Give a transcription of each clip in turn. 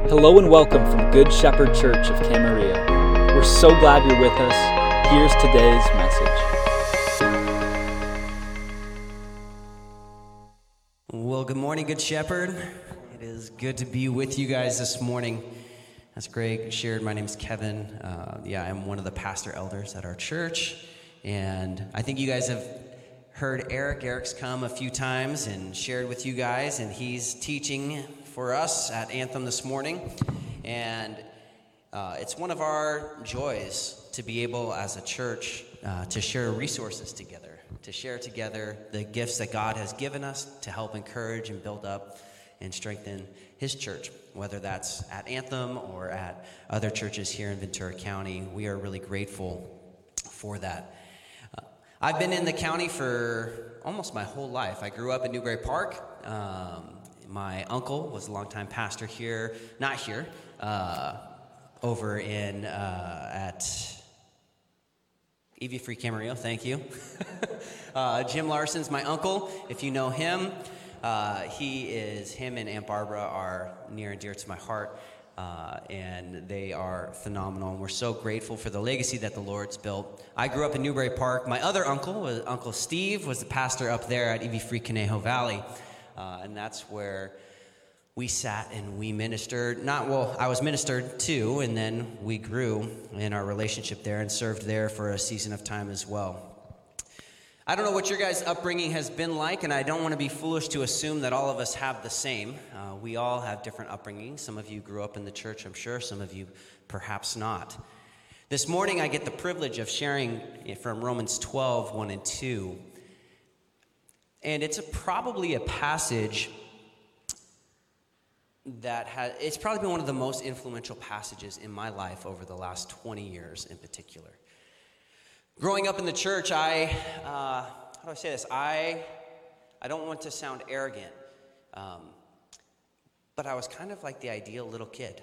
Hello and welcome from Good Shepherd Church of Camarillo. We're so glad you're with us. Here's today's message. Well, good morning, Good Shepherd. It is good to be with you guys this morning. As Greg shared, my name is Kevin. I'm one of the pastor elders at our church. And I think you guys have heard Eric. Eric's come a few times and shared with you guys, and he's teaching for us at Anthem this morning. And it's one of our joys to be able, as a church, to share resources together, to share together the gifts that God has given us to help encourage and build up and strengthen His church, whether that's at Anthem or at other churches here in Ventura County. We are really grateful for that. I've been in the county for almost my whole life. I grew up in Newberry Park. My uncle was a longtime pastor here, not here, over in at EV Free Camarillo, thank you. Jim Larson's my uncle, if you know him. Him and Aunt Barbara are near and dear to my heart, and they are phenomenal, and we're so grateful for the legacy that the Lord's built. I grew up in Newberry Park. My other uncle, Uncle Steve, was the pastor up there at EV Free Conejo Valley. And that's where we sat and we ministered. I was ministered to, and then we grew in our relationship there and served there for a season of time as well. I don't know what your guys' upbringing has been like, and I don't want to be foolish to assume that all of us have the same. We all have different upbringings. Some of you grew up in the church, I'm sure. Some of you perhaps not. This morning I get the privilege of sharing from Romans 12, 1 and 2. And it's probably a passage it's probably been one of the most influential passages in my life over the last 20 years in particular. Growing up in the church, how do I say this? I don't want to sound arrogant, but I was kind of like the ideal little kid.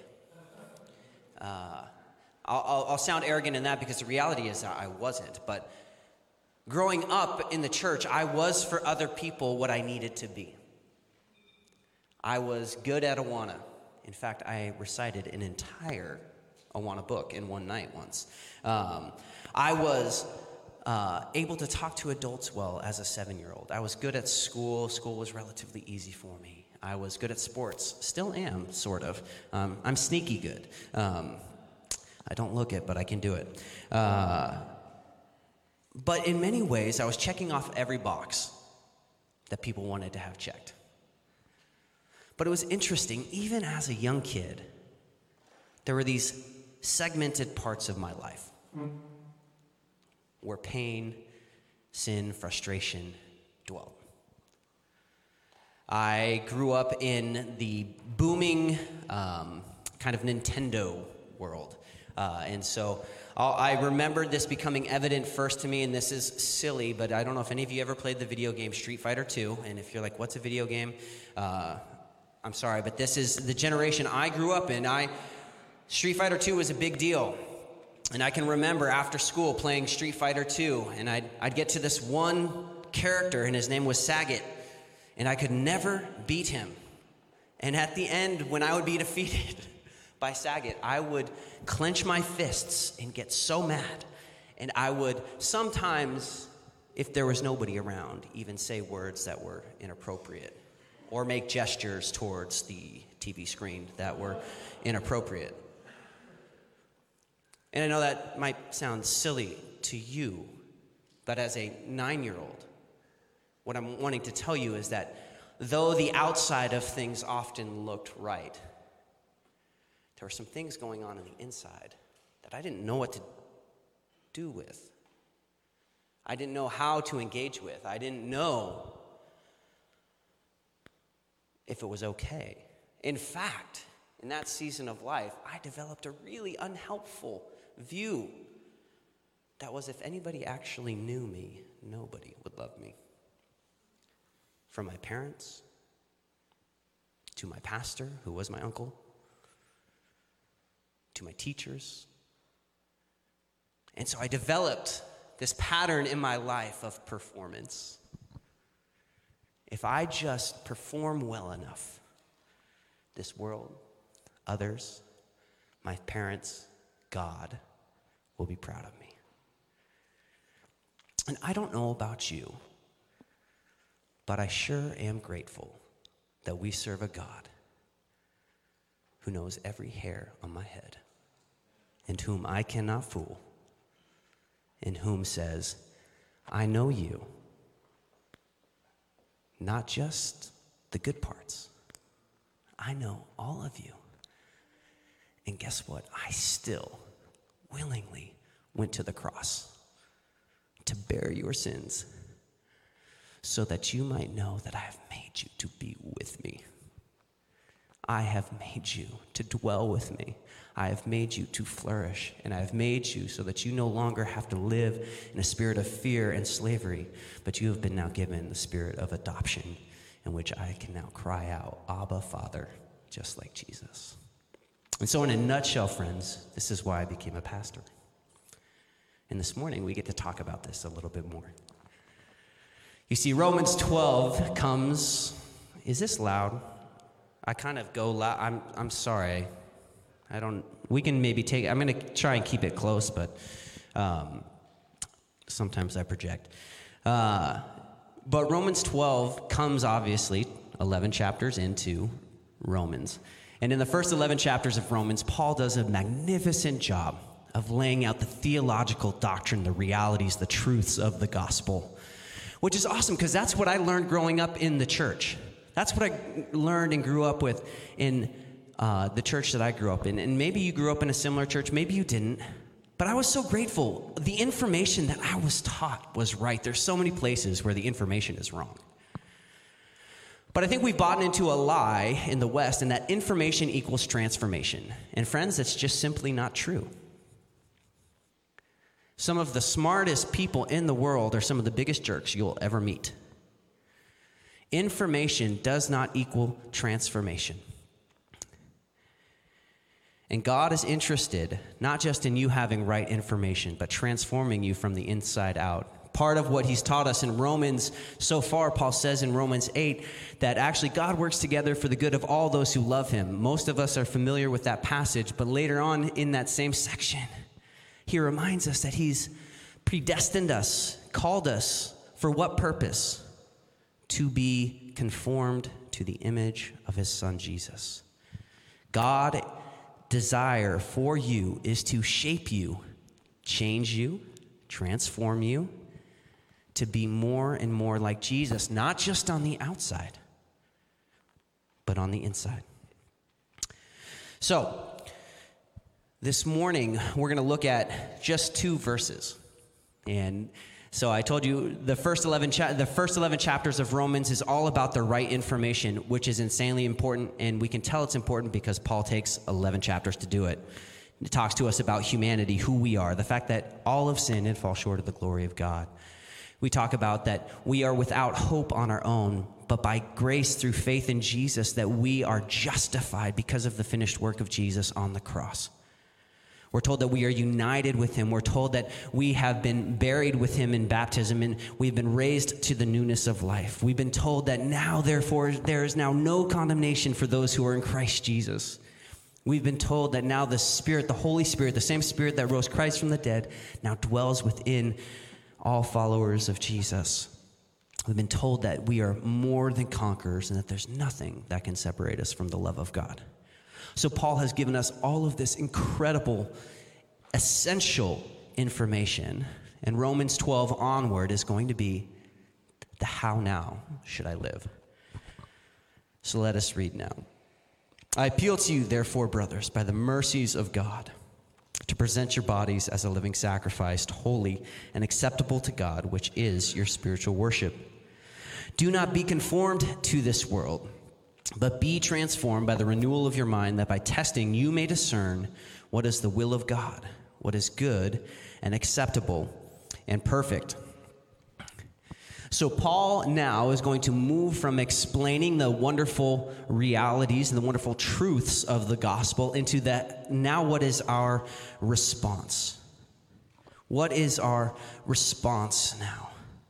I'll sound arrogant in that because the reality is that I wasn't, but growing up in the church, I was for other people what I needed to be. I was good at Awana. In fact, I recited an entire Awana book in one night once. I was able to talk to adults well as a 7-year-old. I was good at school. School was relatively easy for me. I was good at sports. Still am, sort of. I'm sneaky good. I don't look it, but I can do it. But in many ways, I was checking off every box that people wanted to have checked. But it was interesting, even as a young kid, there were these segmented parts of my life where pain, sin, frustration dwelt. I grew up in the booming kind of Nintendo world. And so I remember this becoming evident first to me, and this is silly, but I don't know if any of you ever played the video game Street Fighter 2, and if you're like, what's a video game? I'm sorry, but this is the generation I grew up in. Street Fighter 2 was a big deal, and I can remember after school playing Street Fighter 2, and I'd get to this one character, and his name was Sagat, and I could never beat him. And at the end, when I would be defeated by Sagat, I would clench my fists and get so mad. And I would sometimes, if there was nobody around, even say words that were inappropriate or make gestures towards the TV screen that were inappropriate. And I know that might sound silly to you, but as a 9-year-old, what I'm wanting to tell you is that though the outside of things often looked right, there were some things going on the inside that I didn't know what to do with. I didn't know how to engage with. I didn't know if it was okay. In fact, in that season of life, I developed a really unhelpful view that was if anybody actually knew me, nobody would love me. From my parents to my pastor, who was my uncle, to my teachers. And so I developed this pattern in my life of performance. If I just perform well enough, this world, others, my parents, God will be proud of me. And I don't know about you, but I sure am grateful that we serve a God who knows every hair on my head, and whom I cannot fool, and whom says, I know you, not just the good parts. I know all of you. And guess what? I still willingly went to the cross to bear your sins so that you might know that I have made you to be with me. I have made you to dwell with me. I have made you to flourish, and I have made you so that you no longer have to live in a spirit of fear and slavery, but you have been now given the spirit of adoption, in which I can now cry out, Abba, Father, just like Jesus. And so in a nutshell, friends, this is why I became a pastor. And this morning, we get to talk about this a little bit more. You see, Romans 12 comes, is this loud? I kind of go loud. I'm sorry. We can maybe take, I'm going to try and keep it close, but sometimes I project. But Romans 12 comes, obviously, 11 chapters into Romans. And in the first 11 chapters of Romans, Paul does a magnificent job of laying out the theological doctrine, the realities, the truths of the gospel, which is awesome because that's what I learned growing up in the church. That's what I learned and grew up with in the church that I grew up in. And maybe you grew up in a similar church, maybe you didn't. But I was so grateful. The information that I was taught was right. There's so many places where the information is wrong. But I think we've bought into a lie in the West, and that information equals transformation. And friends, that's just simply not true. Some of the smartest people in the world are some of the biggest jerks you'll ever meet. Information does not equal transformation. And God is interested not just in you having right information, but transforming you from the inside out. Part of what he's taught us in Romans so far, Paul says in Romans 8, that actually God works together for the good of all those who love him. Most of us are familiar with that passage, but later on in that same section, he reminds us that he's predestined us, called us, for what purpose? To be conformed to the image of his son, Jesus. God's desire for you is to shape you, change you, transform you, to be more and more like Jesus, not just on the outside, but on the inside. So, this morning, we're going to look at just 2 verses. And so I told you the first 11 chapters of Romans is all about the right information, which is insanely important. And we can tell it's important because Paul takes 11 chapters to do it. It talks to us about humanity, who we are, the fact that all have sinned and fall short of the glory of God. We talk about that we are without hope on our own, but by grace through faith in Jesus that we are justified because of the finished work of Jesus on the cross. We're told that we are united with him. We're told that we have been buried with him in baptism and we've been raised to the newness of life. We've been told that now, therefore, there is now no condemnation for those who are in Christ Jesus. We've been told that now the Spirit, the Holy Spirit, the same Spirit that rose Christ from the dead, now dwells within all followers of Jesus. We've been told that we are more than conquerors and that there's nothing that can separate us from the love of God. So Paul has given us all of this incredible, essential information. And Romans 12 onward is going to be the how now should I live. So let us read now. I appeal to you, therefore, brothers, by the mercies of God, to present your bodies as a living sacrifice, holy and acceptable to God, which is your spiritual worship. Do not be conformed to this world, but be transformed by the renewal of your mind, that by testing you may discern what is the will of God, what is good and acceptable and perfect. So Paul now is going to move from explaining the wonderful realities and the wonderful truths of the gospel into that now what is our response? What is our response now?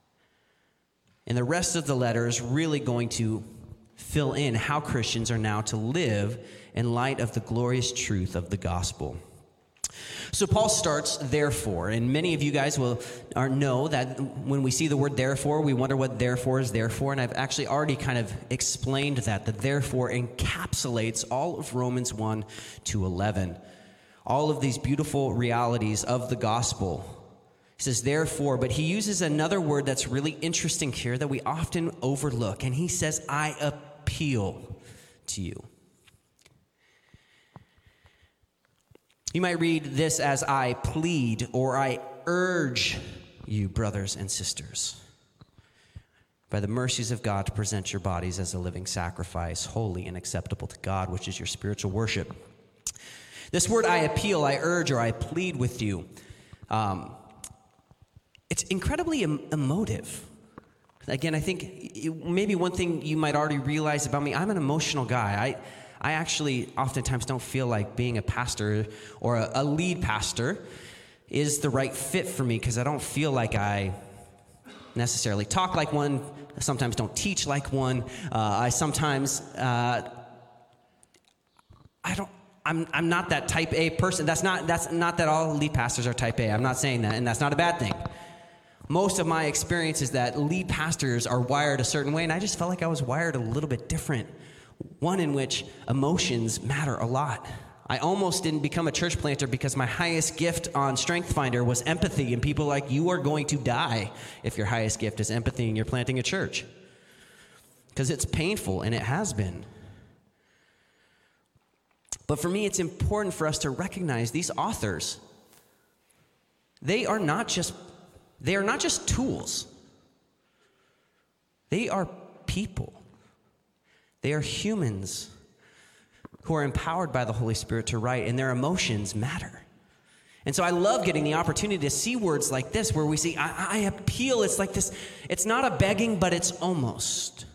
And the rest of the letter is really going to fill in how Christians are now to live in light of the glorious truth of the gospel. So Paul starts, therefore, and many of you guys will know that when we see the word therefore, we wonder what therefore is there for, and I've actually already kind of explained that. The therefore encapsulates all of Romans 1 to 11. All of these beautiful realities of the gospel. He says therefore, but he uses another word that's really interesting here that we often overlook, and he says, I appeal to you. You might read this as I plead or I urge you, brothers and sisters, by the mercies of God, to present your bodies as a living sacrifice, holy and acceptable to God, which is your spiritual worship. This word I appeal, I urge, or I plead with you, it's incredibly emotive. Again, I think maybe one thing you might already realize about me, I'm an emotional guy. I actually oftentimes don't feel like being a pastor or a lead pastor is the right fit for me because I don't feel like I necessarily talk like one. I sometimes don't teach like one. I'm not that type A person. That's not that all lead pastors are type A. I'm not saying that, and that's not a bad thing. Most of my experience is that lead pastors are wired a certain way, and I just felt like I was wired a little bit different. One in which emotions matter a lot. I almost didn't become a church planter because my highest gift on StrengthsFinder was empathy, and people are like, you are going to die if your highest gift is empathy and you're planting a church. Because it's painful, and it has been. But for me, it's important for us to recognize these authors. They are not just tools. They are people. They are humans who are empowered by the Holy Spirit to write, and their emotions matter. And so I love getting the opportunity to see words like this where we see, I appeal. It's like this. It's not a begging, but it's almost.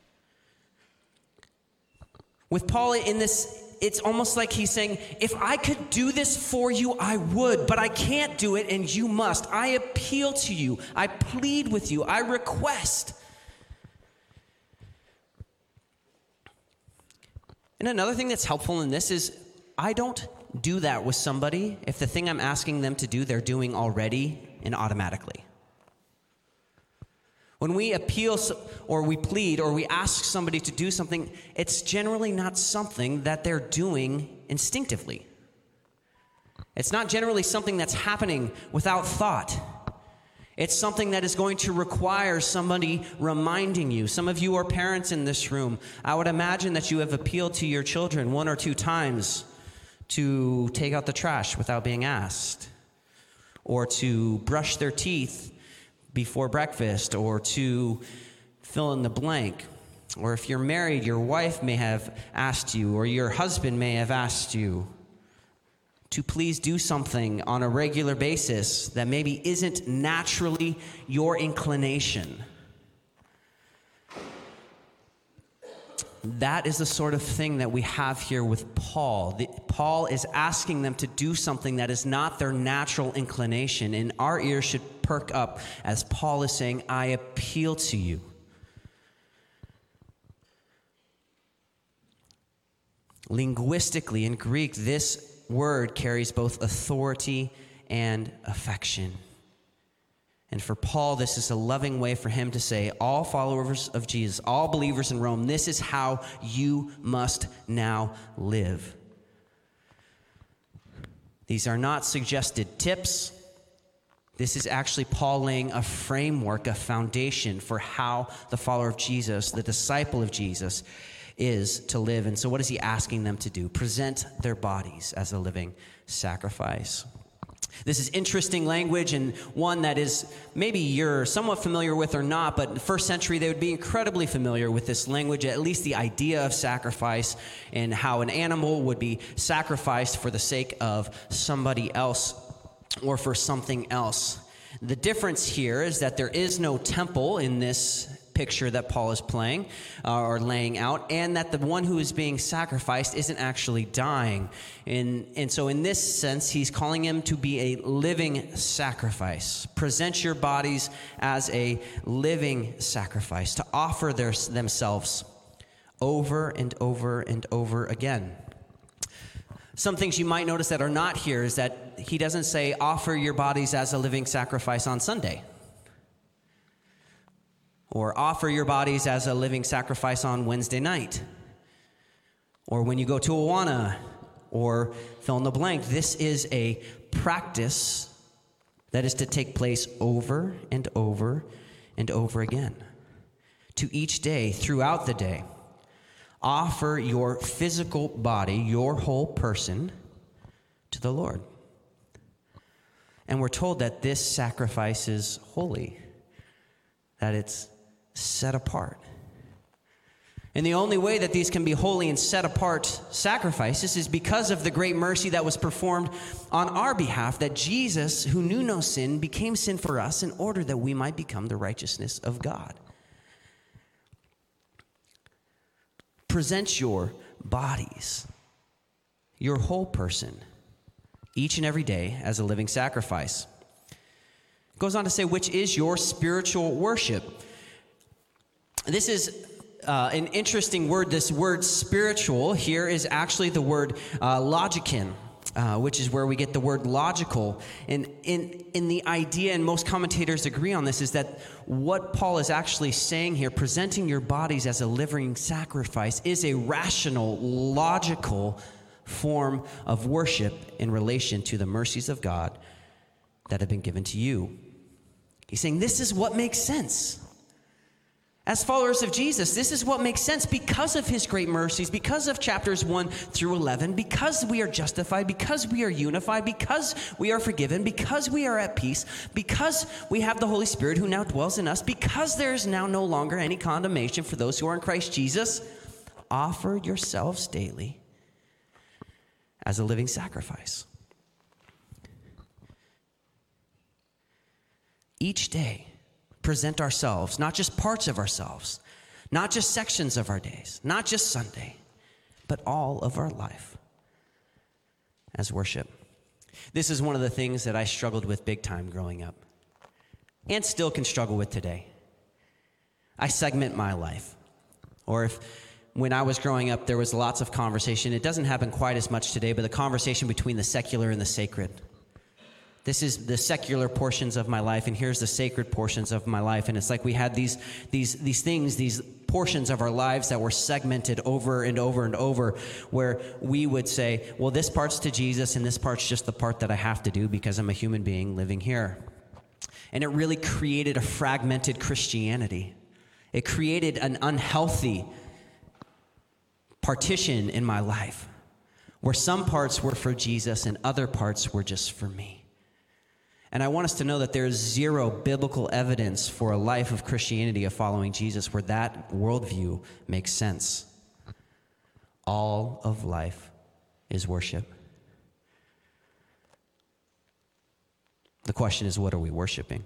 With Paul in this, it's almost like he's saying, if I could do this for you, I would, but I can't do it, and you must. I appeal to you. I plead with you. I request. And another thing that's helpful in this is I don't do that with somebody if the thing I'm asking them to do, they're doing already and automatically. When we appeal or we plead or we ask somebody to do something, it's generally not something that they're doing instinctively. It's not generally something that's happening without thought. It's something that is going to require somebody reminding you. Some of you are parents in this room. I would imagine that you have appealed to your children 1 or 2 times to take out the trash without being asked, or to brush their teeth before breakfast, or to fill in the blank. Or if you're married, your wife may have asked you, or your husband may have asked you to please do something on a regular basis that maybe isn't naturally your inclination. That is the sort of thing that we have here with Paul. Paul is asking them to do something that is not their natural inclination, and our ears should perk up as Paul is saying, I appeal to you. Linguistically, in Greek, this word carries both authority and affection. And for Paul, this is a loving way for him to say, all followers of Jesus, all believers in Rome, this is how you must now live. These are not suggested tips. This is actually Paul laying a framework, a foundation for how the follower of Jesus, the disciple of Jesus, is to live. And so what is he asking them to do? Present their bodies as a living sacrifice. This is interesting language, and one that is maybe you're somewhat familiar with or not, but in the first century they would be incredibly familiar with this language, at least the idea of sacrifice and how an animal would be sacrificed for the sake of somebody else or for something else. The difference here is that there is no temple in this picture that Paul is playing or laying out, and that the one who is being sacrificed isn't actually dying. And so in this sense, he's calling him to be a living sacrifice. Present your bodies as a living sacrifice, to offer themselves over and over and over again. Some things you might notice that are not here is that he doesn't say offer your bodies as a living sacrifice on Sunday, or offer your bodies as a living sacrifice on Wednesday night, or when you go to Awana, or fill in the blank. This is a practice that is to take place over and over and over again. To each day, throughout the day, offer your physical body, your whole person, to the Lord. And we're told that this sacrifice is holy, that it's set apart. And the only way that these can be holy and set apart sacrifices is because of the great mercy that was performed on our behalf, that Jesus, who knew no sin, became sin for us in order that we might become the righteousness of God. Present your bodies, your whole person, each and every day as a living sacrifice. It goes on to say, which is your spiritual worship. This is an interesting word. This word spiritual here is actually the word logikon, which is where we get the word logical. And in the idea, and most commentators agree on this, is that what Paul is actually saying here, presenting your bodies as a living sacrifice, is a rational, logical form of worship in relation to the mercies of God that have been given to you. He's saying this is what makes sense. As followers of Jesus, this is what makes sense because of his great mercies, because of chapters 1 through 11, because we are justified, because we are unified, because we are forgiven, because we are at peace, because we have the Holy Spirit who now dwells in us, because there is now no longer any condemnation for those who are in Christ Jesus. Offer yourselves daily as a living sacrifice. Each day, present ourselves, not just parts of ourselves, not just sections of our days, not just Sunday, but all of our life as worship. This is one of the things that I struggled with big time growing up, and still can struggle with today. I segment my life. Or if when I was growing up, there was lots of conversation. It doesn't happen quite as much today, but the conversation between the secular and the sacred. This is the secular portions of my life, and here's the sacred portions of my life. And it's like we had these things, these portions of our lives that were segmented over and over and over, where we would say, well, this part's to Jesus, and this part's just the part that I have to do because I'm a human being living here. And it really created a fragmented Christianity. It created an unhealthy partition in my life, where some parts were for Jesus and other parts were just for me. And I want us to know that there is zero biblical evidence for a life of Christianity, of following Jesus, where that worldview makes sense. All of life is worship. The question is, what are we worshiping?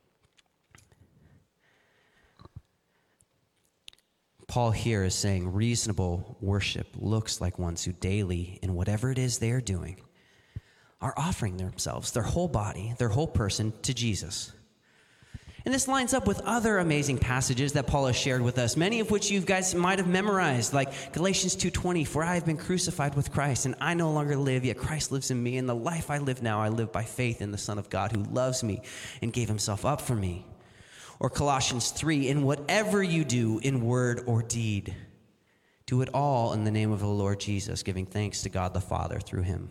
Paul here is saying reasonable worship looks like ones who daily, in whatever it is they are doing, are offering themselves, their whole body, their whole person, to Jesus. And this lines up with other amazing passages that Paul has shared with us, many of which you guys might have memorized, like Galatians 2:20, for I have been crucified with Christ, and I no longer live, yet Christ lives in me, and the life I live now, I live by faith in the Son of God who loves me and gave himself up for me. Or Colossians 3, in whatever you do in word or deed, do it all in the name of the Lord Jesus, giving thanks to God the Father through him.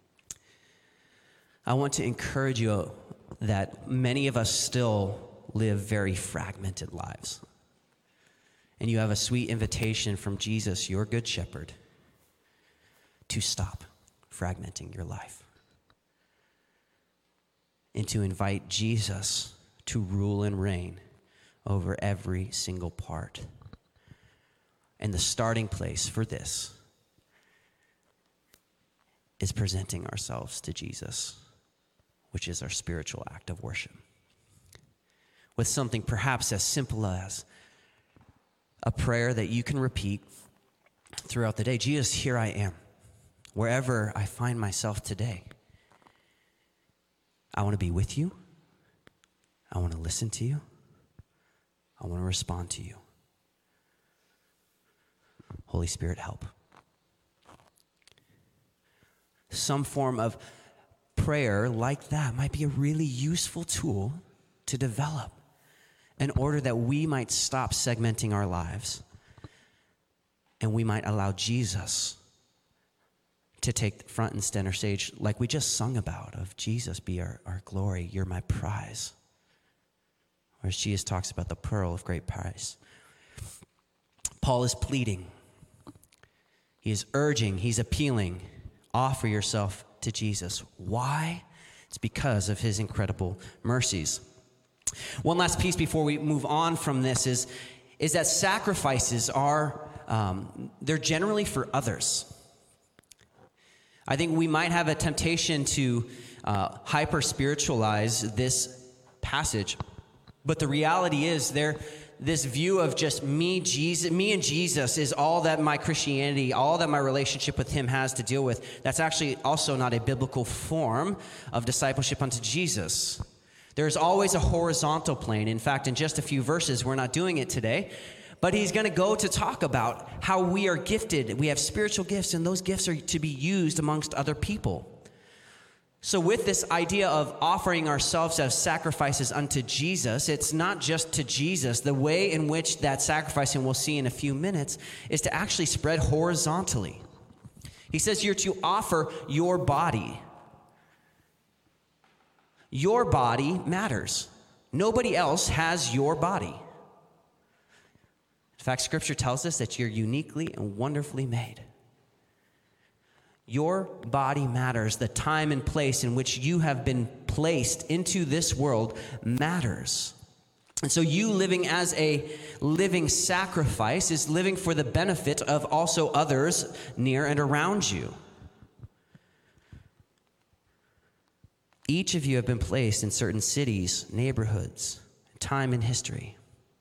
I want to encourage you that many of us still live very fragmented lives. And you have a sweet invitation from Jesus, your good shepherd, to stop fragmenting your life and to invite Jesus to rule and reign over every single part. And the starting place for this is presenting ourselves to Jesus, which is our spiritual act of worship, with something perhaps as simple as a prayer that you can repeat throughout the day. Jesus, here I am, wherever I find myself today. I want to be with you. I want to listen to you. I want to respond to you. Holy Spirit, help. some form of prayer like that might be a really useful tool to develop in order that we might stop segmenting our lives and we might allow Jesus to take front and center stage, like we just sung about, of Jesus be our glory, you're my prize. Where Jesus talks about the pearl of great price. Paul is pleading. He is urging, he's appealing, offer yourself to Jesus. Why? It's because of his incredible mercies. One last piece before we move on from this is that sacrifices are, they're generally for others. I think we might have a temptation to hyper-spiritualize this passage, but the reality is this view of just me and Jesus is all that my Christianity, all that my relationship with him has to deal with. That's actually also not a biblical form of discipleship unto Jesus. There's always a horizontal plane. In fact, in just a few verses, we're not doing it today, but he's going to go to talk about how we are gifted. We have spiritual gifts, and those gifts are to be used amongst other people. So with this idea of offering ourselves as sacrifices unto Jesus, it's not just to Jesus. The way in which that sacrifice, and we'll see in a few minutes, is to actually spread horizontally. He says you're to offer your body. Your body matters. Nobody else has your body. In fact, Scripture tells us that you're uniquely and wonderfully made. Your body matters. The time and place in which you have been placed into this world matters. And so you living as a living sacrifice is living for the benefit of also others near and around you. Each of you have been placed in certain cities, neighborhoods, time in history.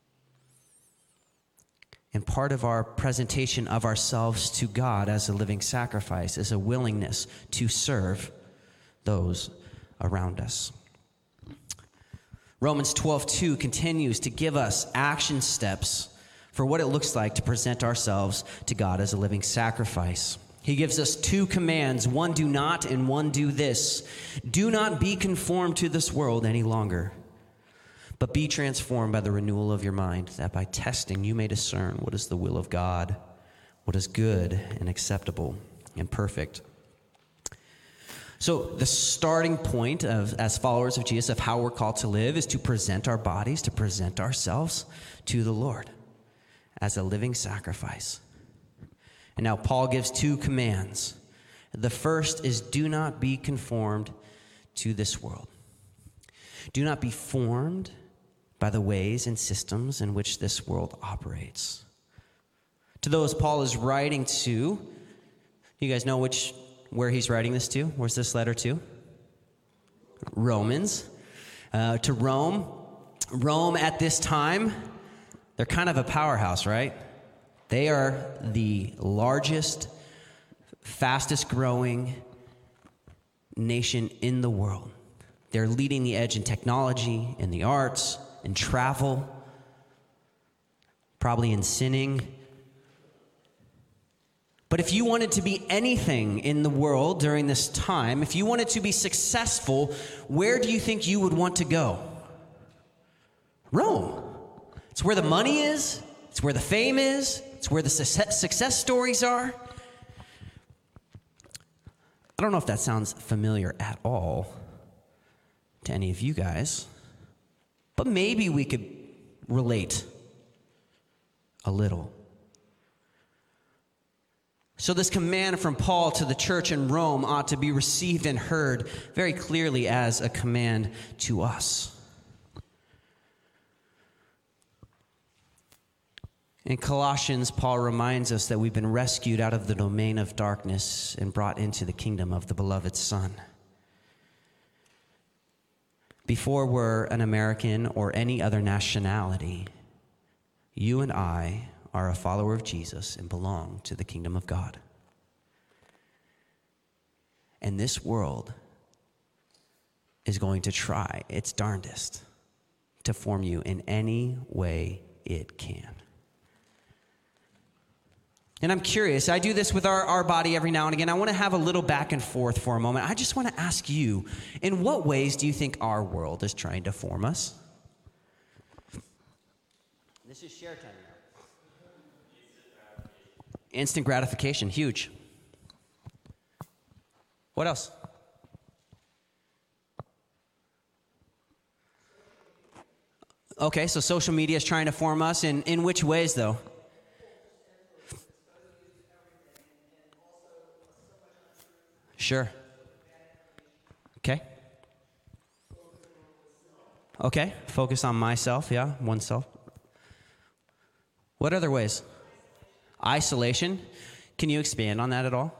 And part of our presentation of ourselves to God as a living sacrifice is a willingness to serve those around us. Romans 12:2 continues to give us action steps for what it looks like to present ourselves to God as a living sacrifice. He gives us two commands, one do not and one do this. Do not be conformed to this world any longer, but be transformed by the renewal of your mind, that by testing you may discern what is the will of God, what is good and acceptable and perfect. So the starting point of, as followers of Jesus, of how we're called to live is to present our bodies, to present ourselves to the Lord as a living sacrifice. And now Paul gives two commands. The first is do not be conformed to this world. Do not be formed by the ways and systems in which this world operates. To those Paul is writing to, you guys know where he's writing this to? Where's this letter to? Romans. To Rome. Rome at this time, they're kind of a powerhouse, right? They are the largest, fastest growing nation in the world. They're leading the edge in technology, in the arts, in travel, probably in sinning. But if you wanted to be anything in the world during this time, if you wanted to be successful, where do you think you would want to go? Rome. It's where the money is. It's where the fame is. It's where the success stories are. I don't know if that sounds familiar at all to any of you guys, but maybe we could relate a little. So this command from Paul to the church in Rome ought to be received and heard very clearly as a command to us. In Colossians, Paul reminds us that we've been rescued out of the domain of darkness and brought into the kingdom of the beloved Son. Before we're an American or any other nationality, you and I are a follower of Jesus and belong to the kingdom of God. And this world is going to try its darndest to form you in any way it can. And I'm curious, I do this with our body every now and again. I want to have a little back and forth for a moment. I just want to ask you, in what ways do you think our world is trying to form us? This is share time now. Instant gratification, huge. What else? Okay, so social media is trying to form us. In which ways, though? Sure. Okay. Okay, focus on myself, yeah, oneself. What other ways? Isolation. Can you expand on that at all?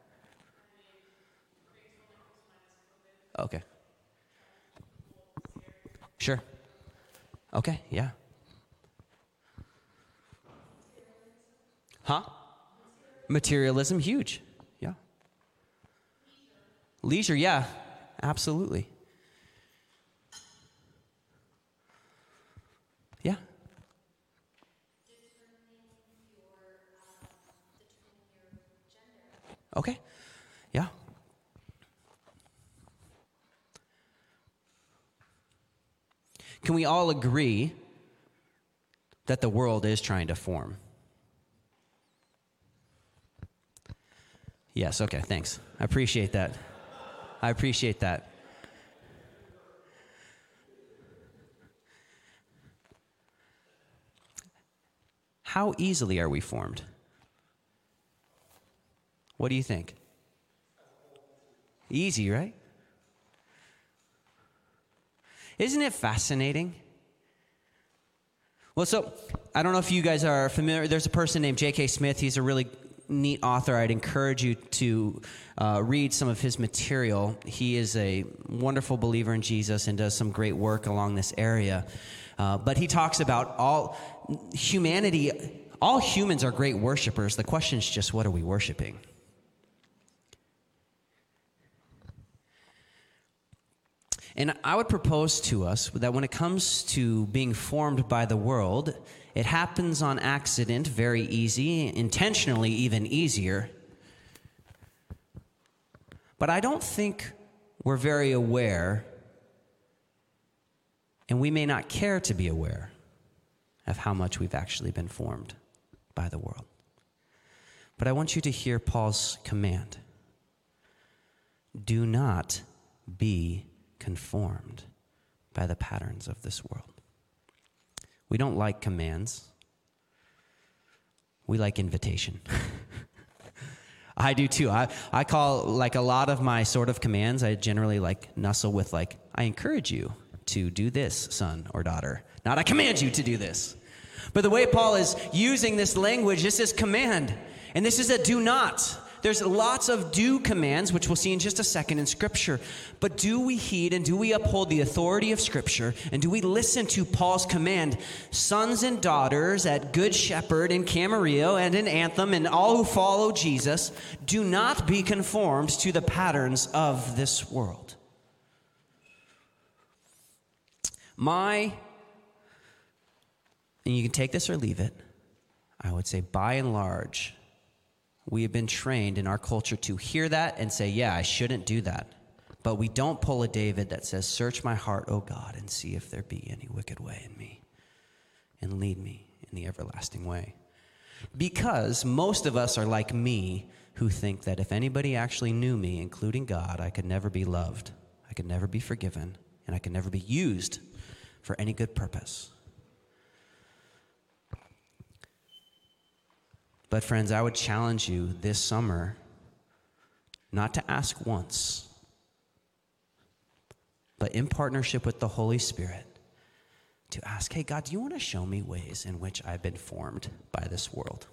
Okay. Sure. Okay, yeah. Huh? Materialism, huge. Yeah. Leisure, yeah, absolutely. Yeah. Okay. Yeah. Can we all agree that the world is trying to form? Yes, okay, thanks. I appreciate that. I appreciate that. How easily are we formed? What do you think? Easy, right? Isn't it fascinating? Well, so I don't know if you guys are familiar. There's a person named J.K. Smith. He's a really neat author. I'd encourage you to read some of his material. He is a wonderful believer in Jesus and does some great work along this area. But he talks about all humanity. All humans are great worshipers. The question is just, what are we worshiping? And I would propose to us that when it comes to being formed by the world, it happens on accident, very easy, intentionally even easier. But I don't think we're very aware, and we may not care to be aware of how much we've actually been formed by the world. But I want you to hear Paul's command. Do not be conformed by the patterns of this world. We don't like commands. We like invitation. I do too. I call like a lot of my sort of commands, I generally like nuzzle with like, I encourage you to do this, son or daughter. Not I command you to do this. But the way Paul is using this language, this is command. And this is a do not. There's lots of do commands, which we'll see in just a second in Scripture. But do we heed and do we uphold the authority of Scripture? And do we listen to Paul's command? Sons and daughters at Good Shepherd in Camarillo and in Anthem and all who follow Jesus, do not be conformed to the patterns of this world. And you can take this or leave it, I would say by and large, we have been trained in our culture to hear that and say, yeah, I shouldn't do that. But we don't pull a David that says, search my heart, O God, and see if there be any wicked way in me, and lead me in the everlasting way. Because most of us are like me, who think that if anybody actually knew me, including God, I could never be loved, I could never be forgiven, and I could never be used for any good purpose. But friends, I would challenge you this summer not to ask once, but in partnership with the Holy Spirit, to ask, hey, God, do you want to show me ways in which I've been formed by this world?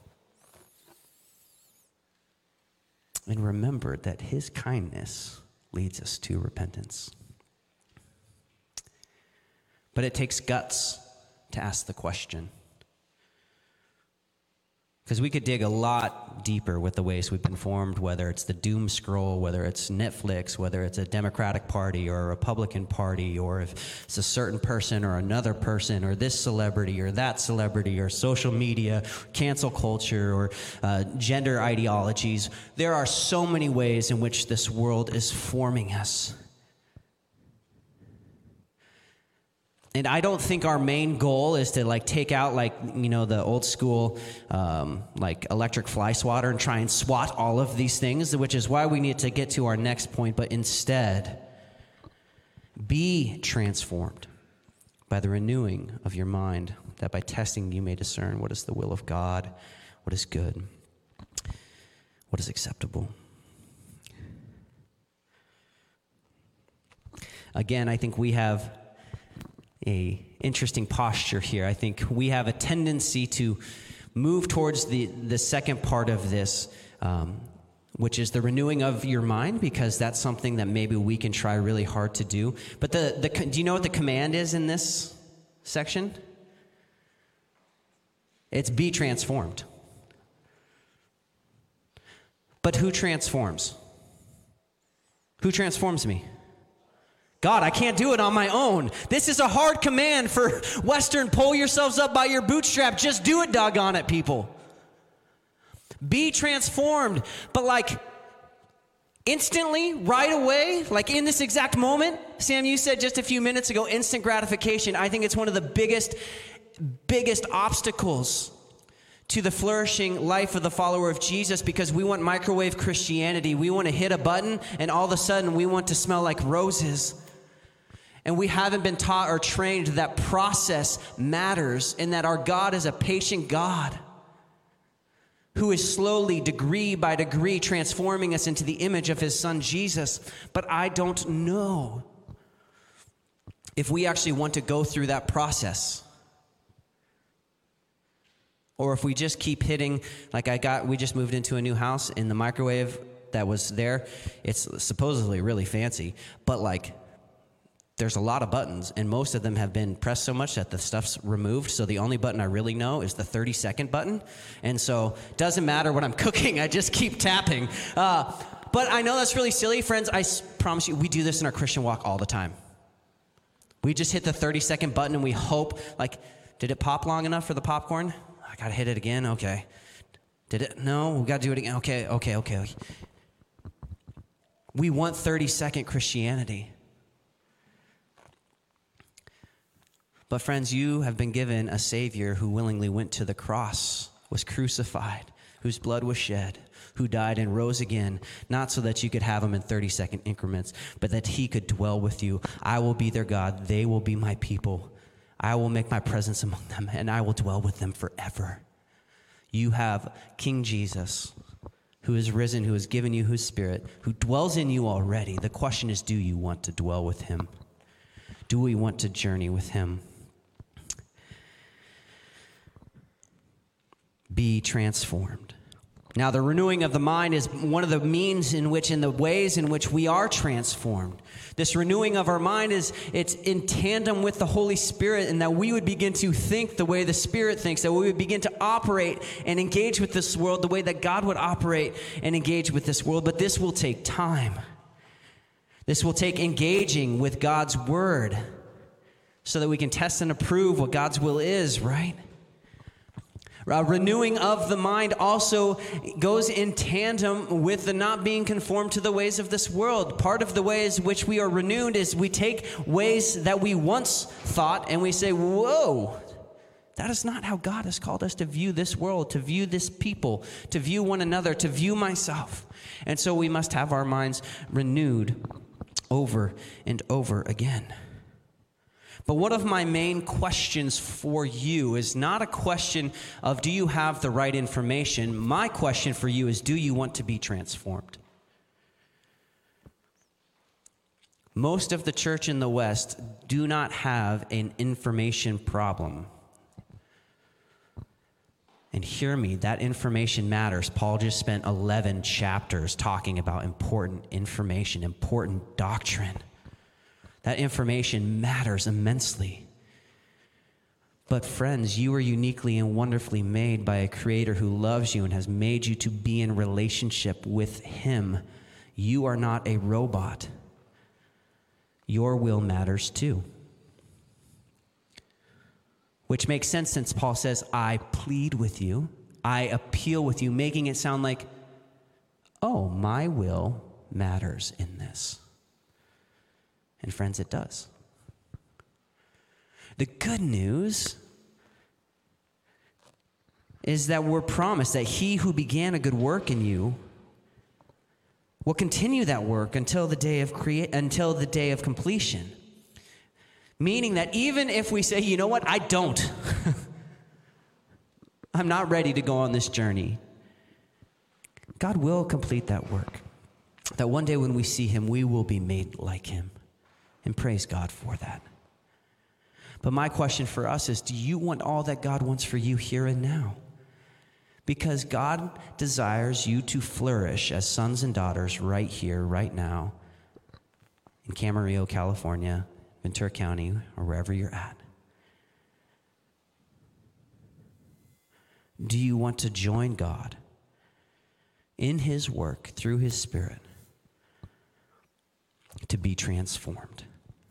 And remember that his kindness leads us to repentance. But it takes guts to ask the question. Because we could dig a lot deeper with the ways we've been formed, whether it's the doom scroll, whether it's Netflix, whether it's a Democratic Party or a Republican Party, or if it's a certain person or another person, or this celebrity or that celebrity, or social media, cancel culture, or gender ideologies. There are so many ways in which this world is forming us. And I don't think our main goal is to take out the old school electric fly swatter and try and swat all of these things, which is why we need to get to our next point. But instead, be transformed by the renewing of your mind, that by testing you may discern what is the will of God, what is good, what is acceptable. Again, I think we have a interesting posture here. I think we have a tendency to move towards the second part of this, which is the renewing of your mind, because that's something that maybe we can try really hard to do. But do you know what the command is in this section? It's be transformed. But who transforms? Who transforms me? God, I can't do it on my own. This is a hard command for Western, pull yourselves up by your bootstrap. Just do it, doggone it, people. Be transformed. But instantly, right away, in this exact moment, Sam, you said just a few minutes ago, instant gratification. I think it's one of the biggest obstacles to the flourishing life of the follower of Jesus, because we want microwave Christianity. We want to hit a button, and all of a sudden, we want to smell like roses. And we haven't been taught or trained that process matters, and that our God is a patient God who is slowly, degree by degree, transforming us into the image of his son Jesus. But I don't know if we actually want to go through that process, or if we just keep hitting, we just moved into a new house, and the microwave that was there, it's supposedly really fancy, but there's a lot of buttons, and most of them have been pressed so much that the stuff's removed. So the only button I really know is the 30-second button. And so it doesn't matter what I'm cooking. I just keep tapping. But I know that's really silly. Friends, I promise you, we do this in our Christian walk all the time. We just hit the 30-second button, and we hope, did it pop long enough for the popcorn? I got to hit it again? Okay. Did it? No, we got to do it again. Okay. We want 30-second Christianity. But friends, you have been given a Savior who willingly went to the cross, was crucified, whose blood was shed, who died and rose again, not so that you could have him in 30-second increments, but that he could dwell with you. I will be their God. They will be my people. I will make my presence among them, and I will dwell with them forever. You have King Jesus, who is risen, who has given you his Spirit, who dwells in you already. The question is, do you want to dwell with him? Do we want to journey with him? Be transformed. Now, the renewing of the mind is one of the means in the ways in which we are transformed. This renewing of our mind it's in tandem with the Holy Spirit, and that we would begin to think the way the Spirit thinks, that we would begin to operate and engage with this world the way that God would operate and engage with this world. But this will take time. This will take engaging with God's word so that we can test and approve what God's will is, right? Renewing of the mind also goes in tandem with the not being conformed to the ways of this world. Part of the ways which we are renewed is we take ways that we once thought and we say, whoa, that is not how God has called us to view this world, to view this people, to view one another, to view myself. And so we must have our minds renewed over and over again. But one of my main questions for you is not a question of do you have the right information. My question for you is, do you want to be transformed? Most of the church in the West do not have an information problem. And hear me, that information matters. Paul just spent 11 chapters talking about important information, important doctrine. That information matters immensely. But friends, you are uniquely and wonderfully made by a creator who loves you and has made you to be in relationship with him. You are not a robot. Your will matters too. Which makes sense since Paul says, I plead with you, I appeal with you, making it sound like, oh, my will matters in this. And friends, it does. The good news is that we're promised that he who began a good work in you will continue that work until the day of completion. Meaning that even if we say, you know what, I don't. I'm not ready to go on this journey. God will complete that work. That one day when we see him, we will be made like him. And praise God for that. But my question for us is, do you want all that God wants for you here and now? Because God desires you to flourish as sons and daughters right here, right now, in Camarillo, California, Ventura County, or wherever you're at. Do you want to join God in his work through his Spirit to be transformed?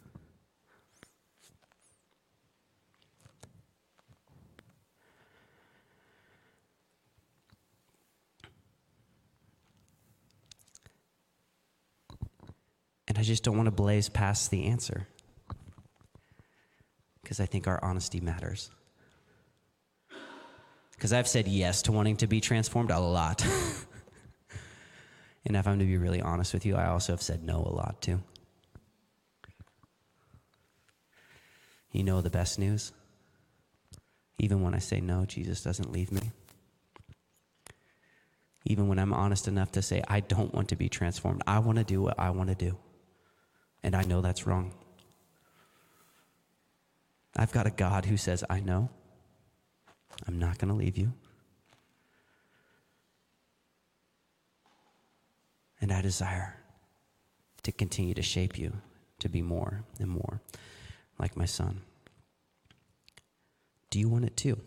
And I just don't want to blaze past the answer, because I think our honesty matters. Because I've said yes to wanting to be transformed a lot. And if I'm to be really honest with you, I also have said no a lot too. You know the best news? Even when I say no, Jesus doesn't leave me. Even when I'm honest enough to say I don't want to be transformed, I want to do what I want to do. And I know that's wrong. I've got a God who says, I know. I'm not going to leave you. And I desire to continue to shape you to be more and more like my son. Do you want it too?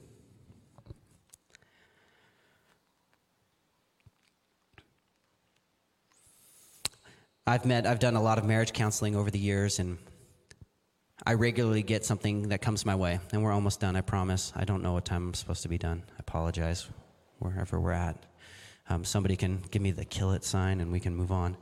I've done a lot of marriage counseling over the years, and I regularly get something that comes my way, and we're almost done, I promise. I don't know what time I'm supposed to be done. I apologize, wherever we're at. Somebody can give me the kill it sign, and we can move on.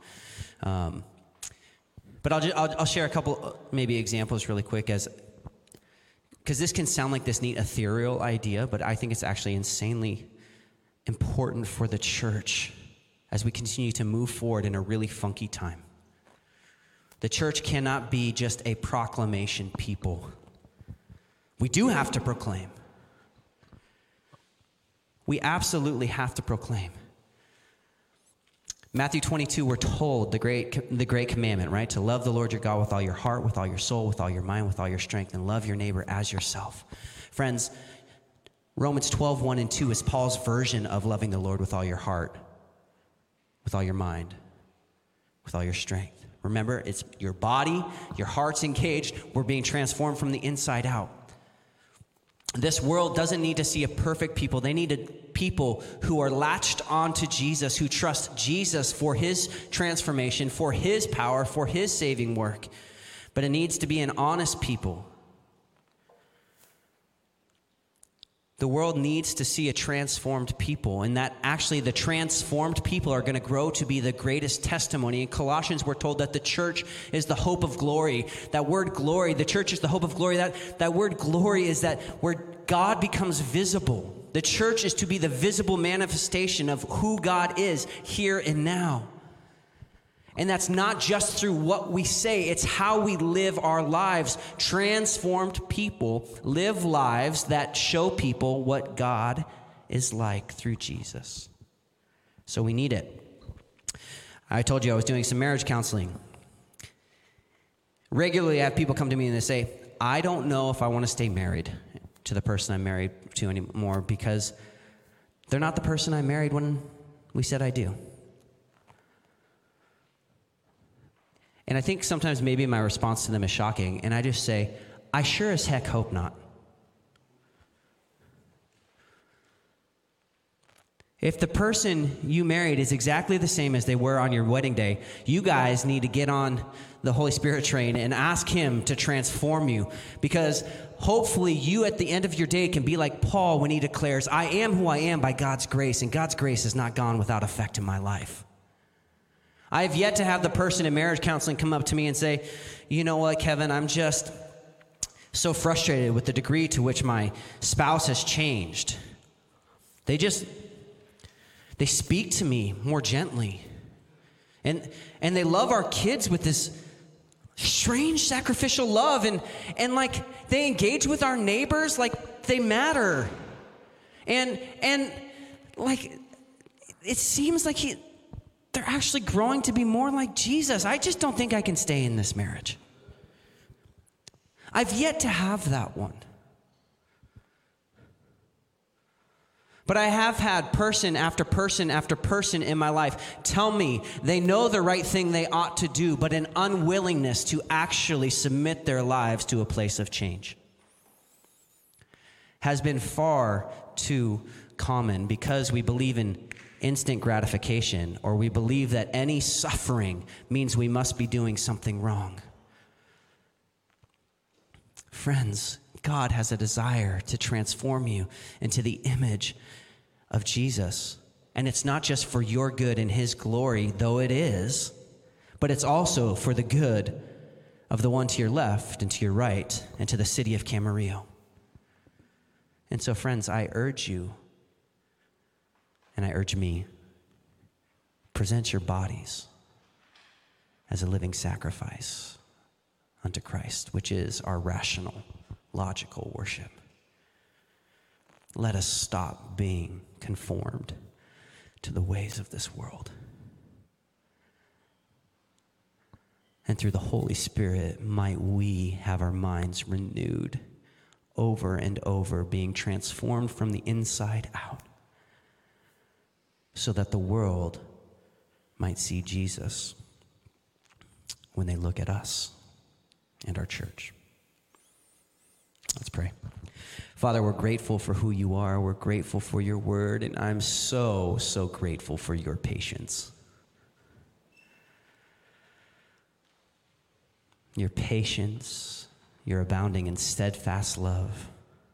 But I'll share a couple maybe examples really quick, because this can sound like this neat ethereal idea, but I think it's actually insanely important for the church as we continue to move forward in a really funky time. The church cannot be just a proclamation people. We do have to proclaim. We absolutely have to proclaim. Matthew 22, we're told the great commandment, right? To love the Lord your God with all your heart, with all your soul, with all your mind, with all your strength, and love your neighbor as yourself. Friends, Romans 12, 1 and 2 is Paul's version of loving the Lord with all your heart, with all your mind, with all your strength. Remember, it's your body, your heart's engaged. We're being transformed from the inside out. This world doesn't need to see a perfect people. They need a people who are latched onto Jesus, who trust Jesus for his transformation, for his power, for his saving work. But it needs to be an honest people. The world needs to see a transformed people, and that actually the transformed people are going to grow to be the greatest testimony. In Colossians, we're told that the church is the hope of glory. That word glory, the church is the hope of glory. That word glory is that where God becomes visible. The church is to be the visible manifestation of who God is here and now. And that's not just through what we say, it's how we live our lives. Transformed people live lives that show people what God is like through Jesus. So we need it. I told you I was doing some marriage counseling. Regularly, I have people come to me and they say, I don't know if I want to stay married to the person I'm married to anymore because they're not the person I married when we said I do. And I think sometimes maybe my response to them is shocking, and I just say, I sure as heck hope not. If the person you married is exactly the same as they were on your wedding day, you guys need to get on the Holy Spirit train and ask him to transform you, because hopefully you at the end of your day can be like Paul when he declares, I am who I am by God's grace, and God's grace has not gone without effect in my life. I have yet to have the person in marriage counseling come up to me and say, you know what, Kevin, I'm just so frustrated with the degree to which my spouse has changed. They speak to me more gently. And they love our kids with this strange sacrificial love. And like they engage with our neighbors like they matter. And like it seems like they're actually growing to be more like Jesus. I just don't think I can stay in this marriage. I've yet to have that one. But I have had person after person after person in my life tell me they know the right thing they ought to do, but an unwillingness to actually submit their lives to a place of change has been far too common, because we believe in instant gratification, or we believe that any suffering means we must be doing something wrong. Friends, God has a desire to transform you into the image of Jesus. And it's not just for your good and his glory, though it is, but it's also for the good of the one to your left and to your right and to the city of Camarillo. And so, friends, I urge you, and I urge me, present your bodies as a living sacrifice unto Christ, which is our rational, logical worship. Let us stop being conformed to the ways of this world. And through the Holy Spirit, might we have our minds renewed over and over, being transformed from the inside out, so that the world might see Jesus when they look at us and our church. Let's pray. Father, we're grateful for who you are. We're grateful for your word, and I'm so, so grateful for your patience. Your patience, your abounding and steadfast love.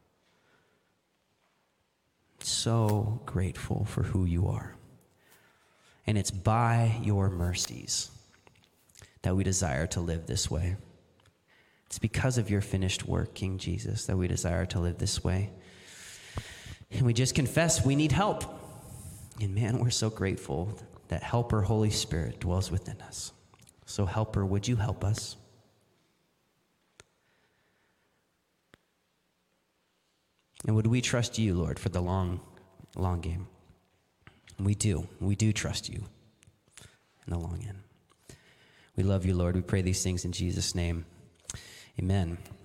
So grateful for who you are. And it's by your mercies that we desire to live this way. It's because of your finished work, King Jesus, that we desire to live this way. And we just confess we need help. And man, we're so grateful that Helper, Holy Spirit, dwells within us. So Helper, would you help us? And would we trust you, Lord, for the long game? We do. We do trust you in the long end. We love you, Lord. We pray these things in Jesus' name. Amen.